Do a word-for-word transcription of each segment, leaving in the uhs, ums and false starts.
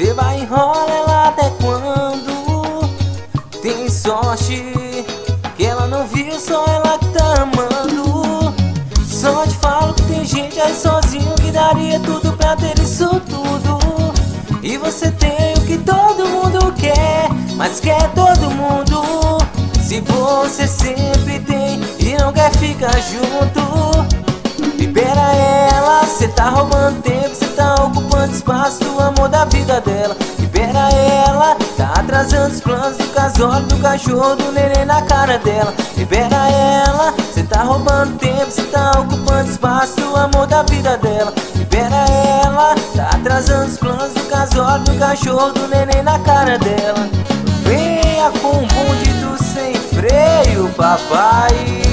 Cê vai enrolar ela até quando? Tem sorte que ela não viu, só ela que tá amando. Só te falo que tem gente aí sozinho que daria tudo pra ter isso tudo. E você tem o que todo mundo quer, mas quer todo mundo. Se você sempre tem e não quer ficar junto, libera ela, cê tá roubando tempo, cê tá ocupando espaço do amor da vida dela. Libera ela, tá atrasando os planos do casório, do cachorro, do neném na cara dela. Libera ela, cê tá roubando tempo, cê tá ocupando espaço do amor da vida dela. Libera ela, tá atrasando os planos do casório, do cachorro, do neném na cara dela. Venha com um bonde do sem freio, papai.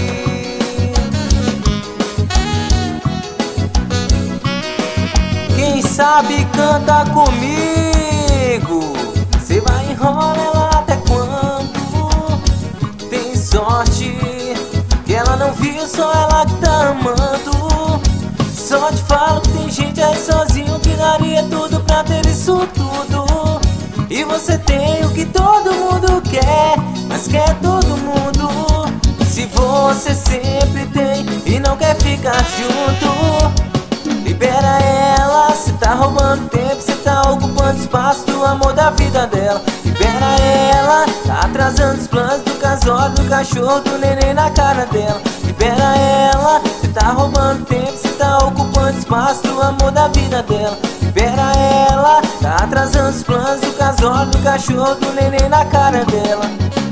Quem sabe canta comigo. Cê vai enrolar ela até quando? Tem sorte que ela não viu, só ela que tá amando. Só te falo que tem gente aí sozinho que daria tudo pra ter isso tudo. E você tem o que todo mundo quer, mas quer todo mundo. Se você sempre tem e não quer ficar junto, libera ela, cê tá roubando tempo, cê tá ocupando espaço do amor da vida dela. Libera ela, tá atrasando os planos do casório, do cachorro, do neném na cara dela. Libera ela, cê tá roubando tempo, cê tá ocupando espaço do amor da vida dela. Libera ela, tá atrasando os planos do casório, do cachorro, do neném na cara dela.